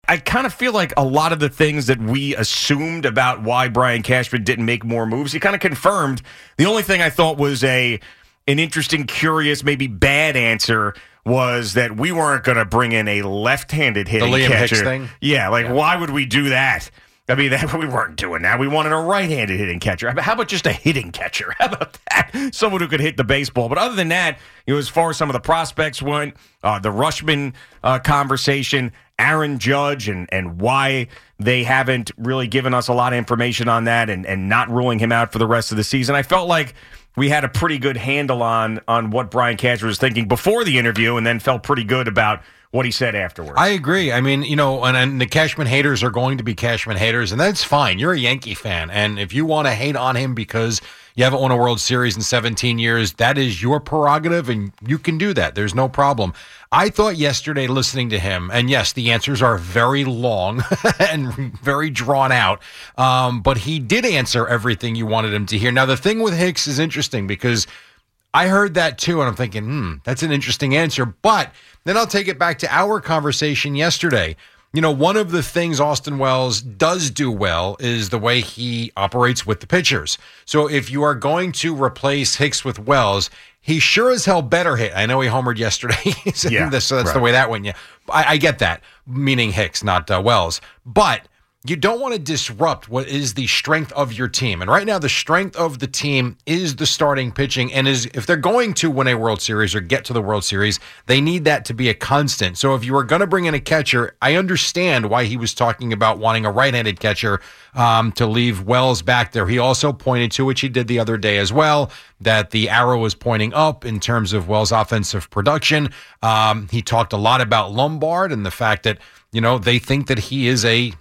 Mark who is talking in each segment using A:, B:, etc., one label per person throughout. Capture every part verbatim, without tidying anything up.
A: I kind of feel like a lot of the things that we assumed about why Brian Cashman didn't make more moves, he kind of confirmed. The only thing I thought was a an interesting, curious, maybe bad answer was that we weren't going to bring in a left-handed hitting
B: the Liam
A: catcher.
B: Hicks thing?
A: Yeah, like
B: yeah.
A: why would we do that? I mean, that, we weren't doing that. We wanted a right-handed hitting catcher. How about just a hitting catcher? How about that? Someone who could hit the baseball. But other than that, you know, as far as some of the prospects went, uh, the Rutschman uh, conversation, Aaron Judge, and and why they haven't really given us a lot of information on that and, and not ruling him out for the rest of the season. I felt like we had a pretty good handle on on what Brian Cashman was thinking before the interview and then felt pretty good about what he said afterwards.
B: I agree. I mean, you know, and, and the Cashman haters are going to be Cashman haters, and that's fine. You're a Yankee fan, and if you want to hate on him because you haven't won a World Series in seventeen years, that is your prerogative, and you can do that. There's no problem. I thought yesterday listening to him, and yes, the answers are very long and very drawn out, um, but he did answer everything you wanted him to hear. Now, the thing with Hicks is interesting because I heard that too, and I'm thinking, hmm, that's an interesting answer. But then I'll take it back to our conversation yesterday. You know, one of the things Austin Wells does do well is the way he operates with the pitchers. So if you are going to replace Hicks with Wells, he sure as hell better hit. I know he homered yesterday,
A: yeah,
B: this, so that's
A: right.
B: the way that went. Yeah, I, I get that, meaning Hicks, not uh, Wells. But you don't want to disrupt what is the strength of your team. And right now, the strength of the team is the starting pitching. And is if they're going to win a World Series or get to the World Series, they need that to be a constant. So if you are going to bring in a catcher, I understand why he was talking about wanting a right-handed catcher um, to leave Wells back there. He also pointed to, which he did the other day as well, that the arrow was pointing up in terms of Wells' offensive production. Um, he talked a lot about Lombard and the fact that, you know, they think that he is a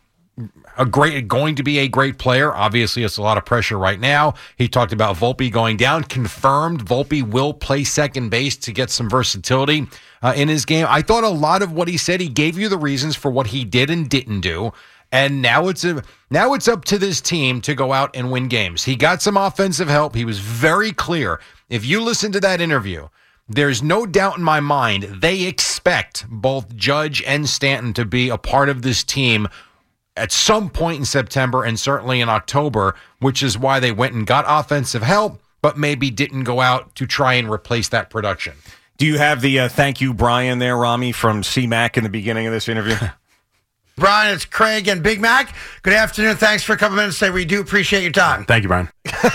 B: A great, going to be a great player. Obviously, it's a lot of pressure right now. He talked about Volpe going down. Confirmed Volpe will play second base to get some versatility uh, in his game. I thought a lot of what he said, he gave you the reasons for what he did and didn't do. And now it's a now it's up to this team to go out and win games. He got some offensive help. He was very clear. If you listen to that interview, there's no doubt in my mind they expect both Judge and Stanton to be a part of this team at some point in September and certainly in October, which is why they went and got offensive help, but maybe didn't go out to try and replace that production.
A: Do you have the uh, thank you, Brian, there, Rami, from C Mac in the beginning of this interview?
C: Brian, it's Craig and Big Mac. Good afternoon. Thanks for a couple minutes today. We do appreciate your time.
D: Thank you, Brian.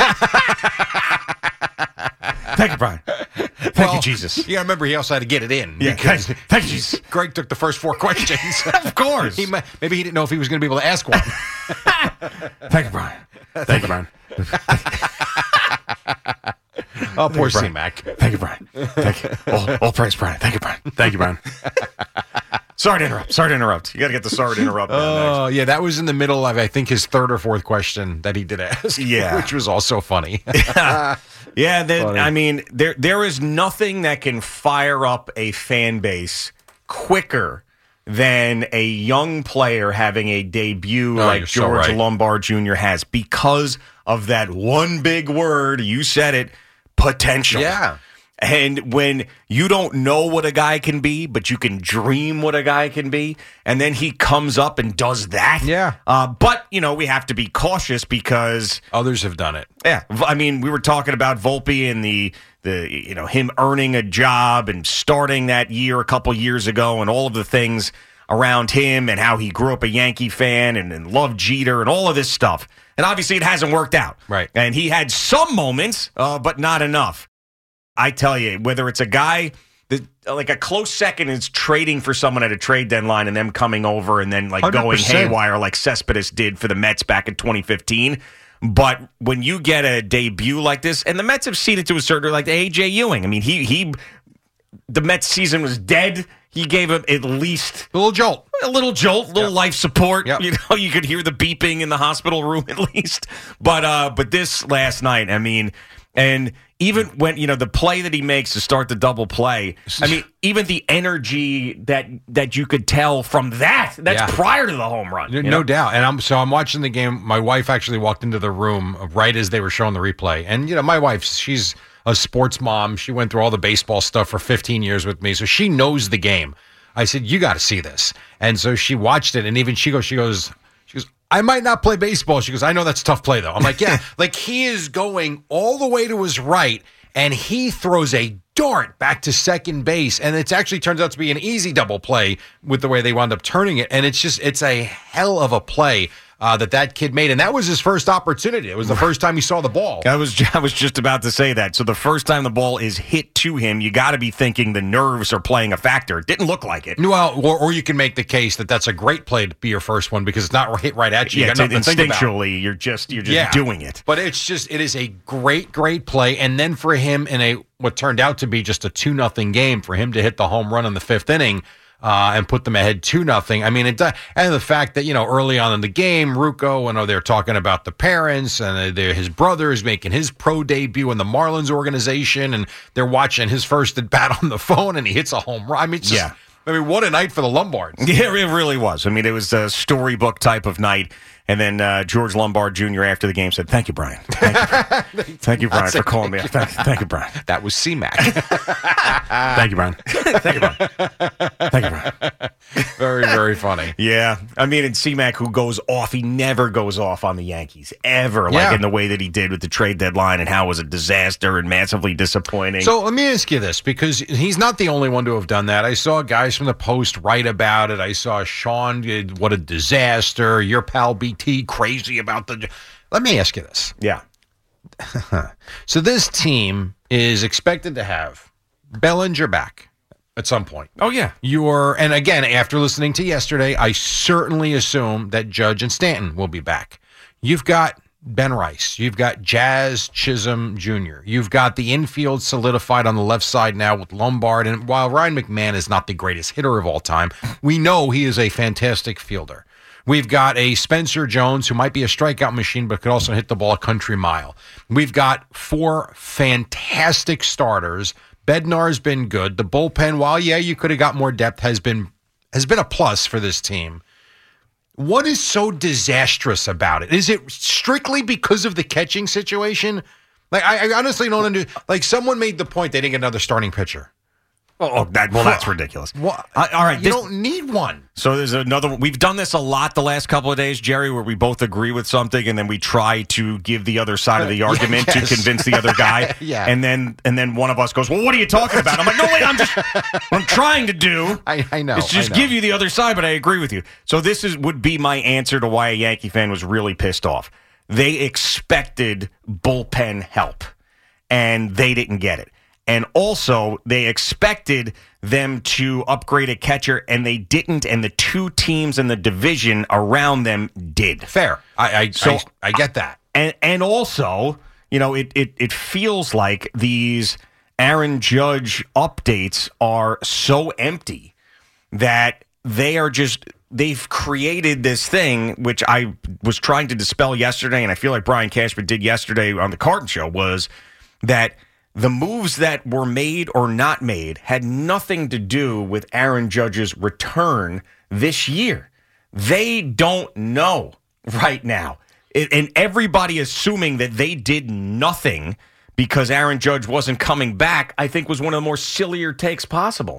A: Thank you, Brian. Thank
B: well,
A: you, Jesus.
B: You got to remember, he also had to get it in.
A: Yeah,
B: because
A: thank, thank you, Jesus.
B: Greg took the first four questions.
A: Of course.
B: He might, maybe he didn't know if he was going to be able to ask one.
A: Thank you, Brian.
D: Thank, thank you, Brian.
B: Oh, poor
A: C
B: Mac.
A: Thank you, Brian. Thank you. All, all praise, Brian. Thank you, Brian.
D: Thank you, Brian.
A: Sorry to interrupt. Sorry to interrupt. You got to get the sorry to interrupt.
B: Oh, uh, yeah, that was in the middle of, I think, his third or fourth question that he did ask.
A: Yeah.
B: Which was also funny.
A: yeah, yeah that, I mean, there there is nothing that can fire up a fan base quicker than a young player having a debut
B: No,
A: like
B: you're so
A: George
B: right.
A: Lombard Junior has because of that one big word, you said it, potential.
B: Yeah.
A: And when you don't know what a guy can be, but you can dream what a guy can be, and then he comes up and does that.
B: Yeah.
A: Uh, but, you know, we have to be cautious because
B: Others have done it.
A: yeah, I mean, we were talking about Volpe and the the you know him earning a job and starting that year a couple years ago, and all of the things around him and how he grew up a Yankee fan and, and loved Jeter and all of this stuff. And obviously, it hasn't worked out.
B: Right.
A: And he had some moments, uh, but not enough. I tell you, whether it's a guy that like a close second is trading for someone at a trade deadline and them coming over and then like
B: one hundred percent
A: going haywire like Cespedes did for the Mets back in twenty fifteen. But when you get a debut like this, and the Mets have seen it to a certain, like A J Ewing. I mean, he he, the Mets season was dead. He gave him at least
B: A little jolt.
A: a little jolt, a little
B: Yep.
A: life support.
B: Yep.
A: You know, you could hear the beeping in the hospital room at least. But uh, but this last night, I mean, and even when, you know, the play that he makes to start the double play, I mean, even the energy that that you could tell from that, that's
B: Yeah.
A: prior to the home run.
B: No
A: you know?
B: doubt. And I'm so I'm watching the game. My wife actually walked into the room right as they were showing the replay. And, you know, my wife, she's a sports mom. She went through all the baseball stuff for fifteen years with me, so she knows the game. I said, you got to see this. And so she watched it, and even she goes, she goes, she goes, I might not play baseball. She goes, I know that's a tough play, though. I'm like, yeah. Like, he is going all the way to his right, and he throws a dart back to second base, and it actually turns out to be an easy double play with the way they wound up turning it. And it's just, it's a hell of a play uh, that that kid made, and that was his first opportunity. It was the first time he saw the ball.
A: I was I was just about to say that. So the first time the ball is hit to him, you got to be thinking the nerves are playing a factor. It didn't look like it.
B: Well, or, or you can make the case that that's a great play to be your first one because it's not hit right at you.
A: Yeah,
B: you got nothing to think about.
A: Instinctually, you're just you're just
B: Yeah.
A: doing it.
B: But it's just it is a great, great play, and then for him in a what turned out to be just a two nothing game, for him to hit the home run in the fifth inning. Uh, and put them ahead two nothing. I mean, it and the fact that you know early on in the game, Ruocco, and oh, they're talking about the parents and they're, his brother is making his pro debut in the Marlins organization, and they're watching his first at bat on the phone, and he hits a home run. I mean, it's just,
A: Yeah.
B: I mean, what a night for the Lombards.
A: Yeah, it really was. I mean, it was a storybook type of night. And then uh, George Lombard Junior after the game said, "Thank you, Brian. Thank you, thank you Brian, for calling me. Thank, thank you, Brian.
B: That was C Mac.
A: Thank you, Brian. Thank you, Brian. Thank you, Brian."
B: Very, very funny.
A: Yeah, I mean, and C-Mac, who goes off, he never goes off on the Yankees, ever, like
B: Yeah.
A: in the way that he did with the trade deadline and how it was a disaster and massively disappointing.
B: So let me ask you this, because he's not the only one to have done that. I saw guys from the Post write about it. I saw Sean, uh, what a disaster. Your pal B T, crazy about the... Let me ask you this.
A: yeah.
B: So this team is expected to have Bellinger back at some point.
A: Oh, yeah.
B: You're, and again, after listening to yesterday, I certainly assume that Judge and Stanton will be back. You've got Ben Rice. You've got Jazz Chisholm Junior You've got the infield solidified on the left side now with Lombard. And while Ryan McMahon is not the greatest hitter of all time, we know he is a fantastic fielder. We've got a Spencer Jones who might be a strikeout machine, but could also hit the ball a country mile. We've got four fantastic starters. Bednar's been good. The bullpen, while yeah, you could have got more depth, has been has been a plus for this team. What is so disastrous about it? Is it strictly because of the catching situation? Like I, I honestly don't understand. Like someone made the point they didn't get another starting pitcher.
A: Oh, that, well, that's ridiculous.
B: What?
A: Uh, all right.
B: You
A: this-
B: don't need one.
A: So there's another one. We've done this a lot the last couple of days, Jerry, where we both agree with something and then we try to give the other side of the argument
B: yes.
A: to convince the other guy.
B: Yeah.
A: And then and then one of us goes, "Well, what are you talking about?" I'm like, "No, wait, I'm just what I'm trying to do.
B: I, I know.
A: It's just
B: I know.
A: give you the other side, but I agree with you." So this is would be my answer to why a Yankee fan was really pissed off. They expected bullpen help, and they didn't get it. And also, they expected them to upgrade a catcher, and they didn't, and the two teams in the division around them did.
B: Fair. I I,
A: So-
B: I, I get that.
A: And and also, you know, it, it, it feels like these Aaron Judge updates are so empty that they are just, they've created this thing, which I was trying to dispel yesterday, and I feel like Brian Cashman did yesterday on the Carton Show, was that the moves that were made or not made had nothing to do with Aaron Judge's return this year. They don't know right now. It, and everybody assuming that they did nothing because Aaron Judge wasn't coming back, I think was one of the more sillier takes possible.